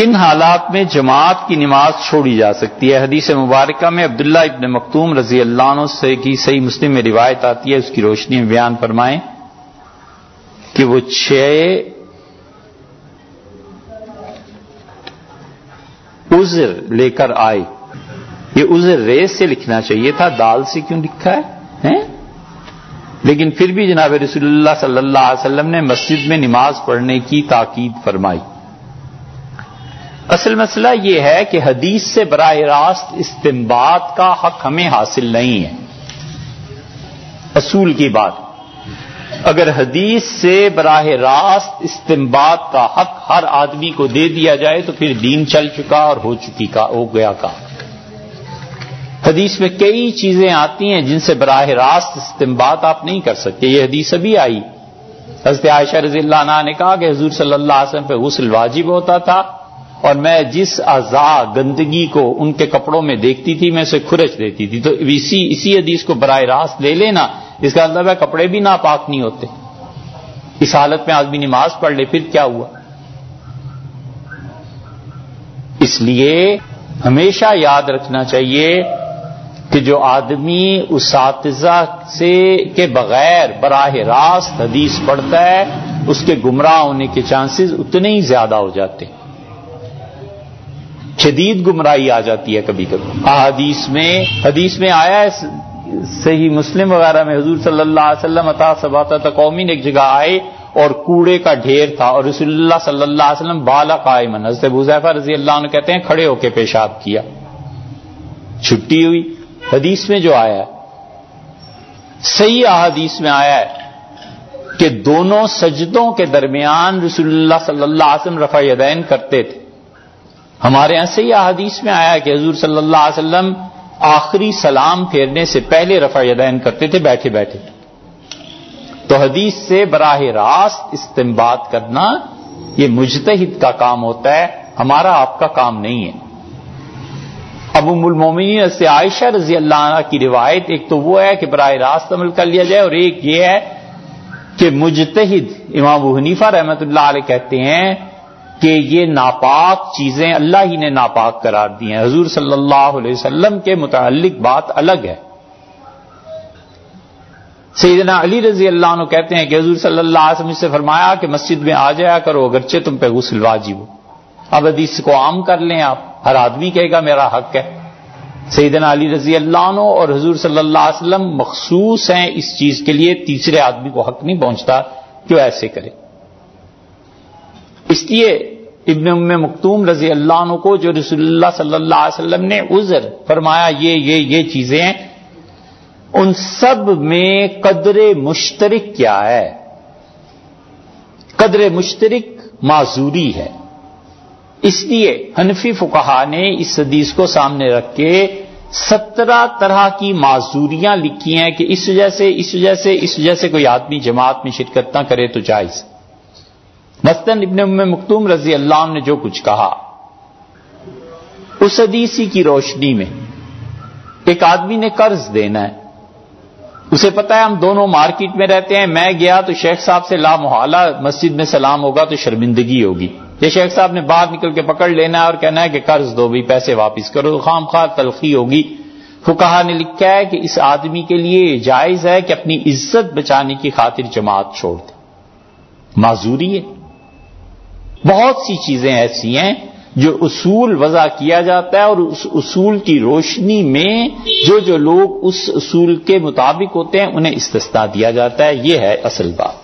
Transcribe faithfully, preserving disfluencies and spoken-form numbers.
کن حالات میں جماعت کی نماز چھوڑی جا سکتی ہے؟ حدیث مبارکہ میں عبداللہ ابن مکتوم رضی اللہ عنہ سے کی صحیح مسلم میں روایت آتی ہے، اس کی روشنی میں بیان فرمائیں کہ وہ چھ عذر لے کر آئے. یہ عذر ریس سے لکھنا چاہیے تھا، دال سے کیوں لکھا ہے؟ لیکن پھر بھی جناب رسول اللہ صلی اللہ علیہ وسلم نے مسجد میں نماز پڑھنے کی تاکید فرمائی. اصل مسئلہ یہ ہے کہ حدیث سے براہ راست استنباط کا حق ہمیں حاصل نہیں ہے. اصول کی بات، اگر حدیث سے براہ راست استنباط کا حق ہر آدمی کو دے دیا جائے تو پھر دین چل چکا اور ہو چکی کا ہو گیا کا. حدیث میں کئی چیزیں آتی ہیں جن سے براہ راست استنباط آپ نہیں کر سکتے. یہ حدیث ابھی آئی، حضرت عائشہ رضی اللہ عنہا نے کہا کہ حضور صلی اللہ علیہ وسلم پہ غسل واجب ہوتا تھا اور میں جس اعضاء گندگی کو ان کے کپڑوں میں دیکھتی تھی میں اسے کھرچ دیتی تھی. تو اسی اسی حدیث کو براہ راست لے لینا، اس کا مطلب ہے کپڑے بھی ناپاک نہیں ہوتے. اس حالت میں آدمی نماز پڑھ لے پھر کیا ہوا؟ اس لیے ہمیشہ یاد رکھنا چاہیے کہ جو آدمی اساتذہ سے کے بغیر براہ راست حدیث پڑھتا ہے اس کے گمراہ ہونے کے چانسز اتنے ہی زیادہ ہو جاتے ہیں. شدید گمراہی آ جاتی ہے کبھی کبھی. احادیث میں حدیث میں آیا ہے صحیح مسلم وغیرہ میں، حضور صلی اللہ علیہ وسلم عطا سباتہ قومی نے ایک جگہ آئے اور کوڑے کا ڈھیر تھا اور رسول اللہ صلی اللہ علیہ وسلم بالا قائمن، حضرت حذیفہ رضی اللہ عنہ کہتے ہیں کھڑے ہو کے پیشاب کیا، چھٹی ہوئی. حدیث میں جو آیا ہے، صحیح احادیث میں آیا ہے کہ دونوں سجدوں کے درمیان رسول اللہ صلی اللہ علیہ وسلم رفع یدین کرتے تھے. ہمارے یہاں صحیح احادیث میں آیا ہے کہ حضور صلی اللہ علیہ وسلم آخری سلام پھیرنے سے پہلے رفع یدین کرتے تھے بیٹھے بیٹھے. تو حدیث سے براہ راست استنباط کرنا یہ مجتہد کا کام ہوتا ہے، ہمارا آپ کا کام نہیں ہے. اب ام المومنین سے عائشہ رضی اللہ عنہ کی روایت ایک تو وہ ہے کہ براہ راست عمل کر لیا جائے، اور ایک یہ ہے کہ مجتہد امام ابو حنیفہ رحمۃ اللہ علیہ کہتے ہیں کہ یہ ناپاک چیزیں اللہ ہی نے ناپاک قرار دی ہیں. حضور صلی اللہ علیہ وسلم کے متعلق بات الگ ہے. سیدنا علی رضی اللہ عنہ کہتے ہیں کہ حضور صلی اللہ علیہ وسلم سے فرمایا کہ مسجد میں آ جایا کرو اگرچہ تم پہ غسل واجب ہو. اب حدیث کو عام کر لیں آپ، ہر آدمی کہے گا میرا حق ہے. سیدنا علی رضی اللہ عنہ اور حضور صلی اللہ علیہ وسلم مخصوص ہیں اس چیز کے لیے، تیسرے آدمی کو حق نہیں پہنچتا کہ وہ ایسے کرے. اس لیے ابن ام مکتوم رضی اللہ عنہ کو جو رسول اللہ صلی اللہ علیہ وسلم نے عذر فرمایا یہ یہ یہ چیزیں ہیں، ان سب میں قدر مشترک کیا ہے؟ قدر مشترک معذوری ہے. اس لیے حنفی فقہا نے اس حدیث کو سامنے رکھ کے سترہ طرح کی معذوریاں لکھی ہیں کہ اس وجہ سے اس وجہ سے اس وجہ سے کوئی آدمی جماعت میں شرکت نہ کرے تو جائز. مثلاً ابن ام مکتوم رضی اللہ عنہ نے جو کچھ کہا اس حدیثی کی روشنی میں، ایک آدمی نے قرض دینا ہے، اسے پتا ہے ہم دونوں مارکیٹ میں رہتے ہیں، میں گیا تو شیخ صاحب سے لا محالہ مسجد میں سلام ہوگا تو شرمندگی ہوگی. یہ شیخ صاحب نے باہر نکل کے پکڑ لینا ہے اور کہنا ہے کہ قرض دو بھی، پیسے واپس کرو، خام خواہ تلخی ہوگی. فقہا نے لکھا ہے کہ اس آدمی کے لیے جائز ہے کہ اپنی عزت بچانے کی خاطر جماعت چھوڑ دے. معذوری ہے. بہت سی چیزیں ایسی ہیں جو اصول وضع کیا جاتا ہے اور اس اصول کی روشنی میں جو جو لوگ اس اصول کے مطابق ہوتے ہیں انہیں استثناء دیا جاتا ہے. یہ ہے اصل بات.